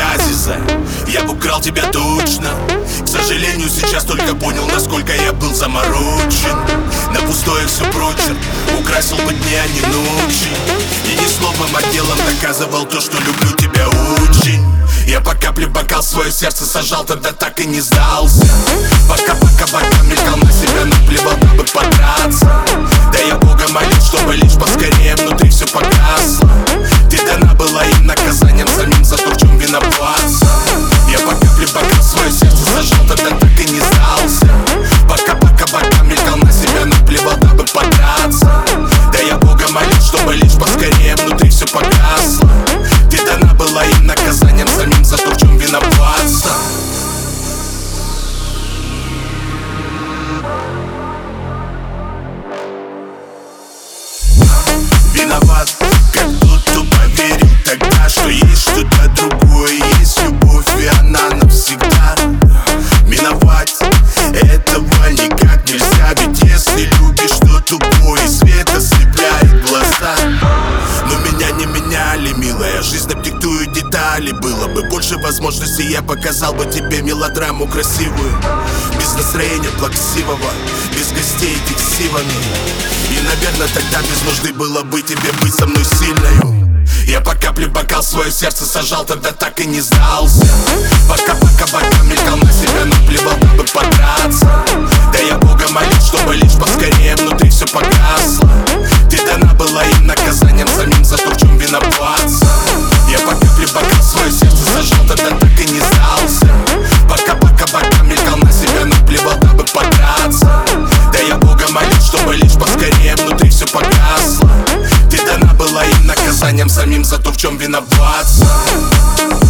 Азиза, я бы украл тебя точно. К сожалению, сейчас только понял, насколько я был заморочен. На пустое все прочер, украсил бы дни, а не ночи. И не словом, а делом доказывал то, что люблю тебя очень. Я по капле в бокал свое сердце сажал, тогда так и не сдался. Пока мелькал на себя, наплевал, дабы подраться. Да я Бога молил, чтобы лишь поскорее внутри все погасло. Ты дана была им наказанием самим за то, в чем виноваться. Я по капле в бокал свое сердце сажал, тогда так и не сдался. Пока мелькал на себя, наплевал, дабы подраться. Да я Бога молил, чтобы лишь поскорее внутри все погасло. Ты дана была им наказанием самим за то, в чем виноваться. Виноват, как будто поверил тогда, что есть что-то другое, есть любовь, и она навсегда. Миновать этого никак нельзя, ведь если любишь, то тупой свет ослепляет глаза. Но меня не меняли, милая, жизнь нам диктует детали. Было бы больше возможностей, я показал бы тебе мелодраму красивую. Без настроения плаксивого, без гостей фиксивами. И, наверное, тогда без нужды было бы тебе быть со мной сильною. Я по капле в бокал свое сердце сажал, тогда так и не сдался. Пока мелькал на себя, наплевал, дабы подраться. Да я Бога молил, чтобы лишь поскорее внутри все погасло. Ты дана была им наказанием самим за то, в чем виноваться. Я по капле в бокал свое сердце сажал, тогда так и не сдался. Пока мелькал на себя, наплевал, дабы подраться. Да я Бога молил, чтобы лишь поскорее внутри все погасло. Ты дана была им наказанием самим за то, в чем виноваться.